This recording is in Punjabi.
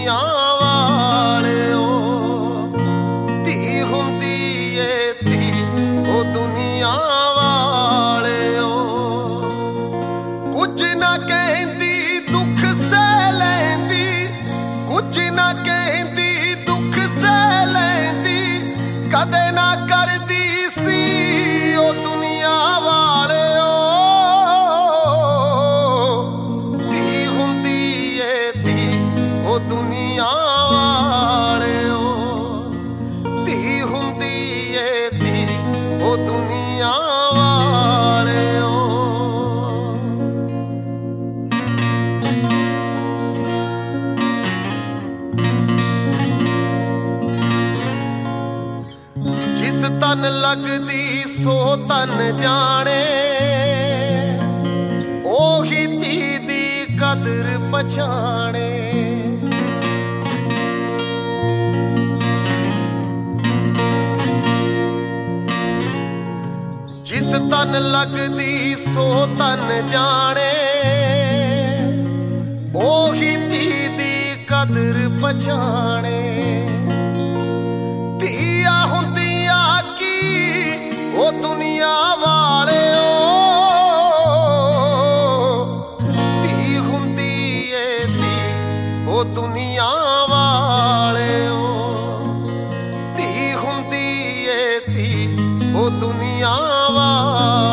ਦੁਨੀਆ ਵਾਲਿਓ। ਧੀ ਹੁੰਦੀ ਏ ਧੀ ਉਹ ਦੁਨੀਆ ਵਾਲਿਓ। ਕੁਝ ਨਾ ਕਹਿੰਦੀ ਦੁੱਖ ਸਹਿ ਲੈਂਦੀ, ਕੁਝ ਨਾ ਕਹਿੰਦੀ ਦੁੱਖ ਸਹਿ ਲੈਂਦੀ, ਕਦੇ ਨਾ ਕਰਦੀ ਸੀ ਉਹ ਦੁਨੀਆ ਵਾਲਿਓ। ਧੀ ਹੁੰਦੀ ਏ ਧੀ ਉਹ ਦੁਨੀਆ ਵਾਲਿਓ। ਧੀ ਹੁੰਦੀ ਏ ਧੀ ਉਹ ਦੁਨੀਆ ਵਾਲਿਓ। ਜਿਸ ਤਨ ਲੱਗਦੀ ਸੋ ਤਨ ਜਾਣੇ, ਉਹੀ ਧੀ ਦੀ ਕਦਰ ਪਛਾਣੇ। ਜਿਸ ਤਨ ਲੱਗਦੀ ਸੋ ਤਨ ਜਾਣੇ, ਉਹੀ ਧੀ ਦੀ ਕਦਰ ਪਛਾਣੇ। ਧੀਆਂ ਹੁੰਦੀਆਂ ਕੀ ਉਹ ਦੁਨੀਆ ਵਾਲਿਓ। ਧੀ ਹੁੰਦੀ ਏ ਧੀ ਉਹ ਦੁਨੀਆ ਵਾਲਿਓ। ਧੀ ਹੁੰਦੀ ਏ ਧੀ ਉਹ ਦੁਨੀਆ ਵਾਲਿਓ।